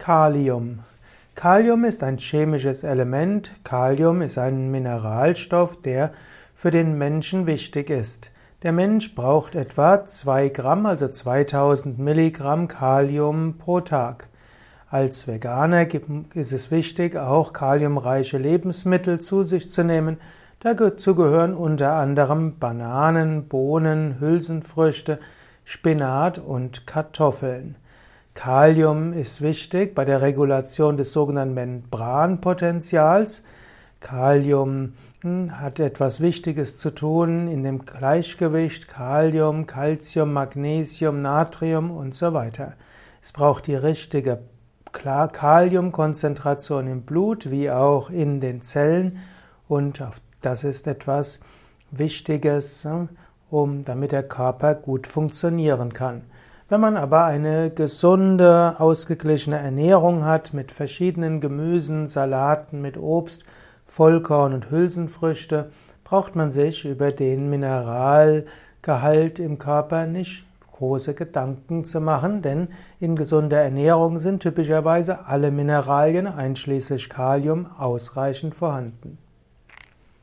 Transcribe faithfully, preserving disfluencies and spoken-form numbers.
Kalium. Kalium ist ein chemisches Element. Kalium ist ein Mineralstoff, der für den Menschen wichtig ist. Der Mensch braucht etwa zwei Gramm, also zweitausend Milligramm Kalium pro Tag. Als Veganer ist es wichtig, auch kaliumreiche Lebensmittel zu sich zu nehmen. Dazu gehören unter anderem Bananen, Bohnen, Hülsenfrüchte, Spinat und Kartoffeln. Kalium ist wichtig bei der Regulation des sogenannten Membranpotentials. Kalium hat etwas Wichtiges zu tun in dem Gleichgewicht Kalium, Calcium, Magnesium, Natrium und so weiter. Es braucht die richtige Kaliumkonzentration im Blut wie auch in den Zellen, und das ist etwas Wichtiges, um, damit der Körper gut funktionieren kann. Wenn man aber eine gesunde, ausgeglichene Ernährung hat mit verschiedenen Gemüsen, Salaten, mit Obst, Vollkorn und Hülsenfrüchte, braucht man sich über den Mineralgehalt im Körper nicht große Gedanken zu machen, denn in gesunder Ernährung sind typischerweise alle Mineralien, einschließlich Kalium, ausreichend vorhanden.